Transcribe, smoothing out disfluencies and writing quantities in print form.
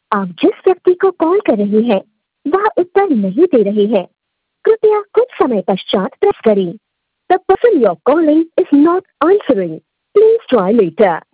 आप जिस व्यक्ति को कॉल कर रहे हैं वह उत्तर नहीं दे रहे हैं। कृपया कुछ समय पश्चात प्रेस करें। The person you're calling is not answering. Please try later.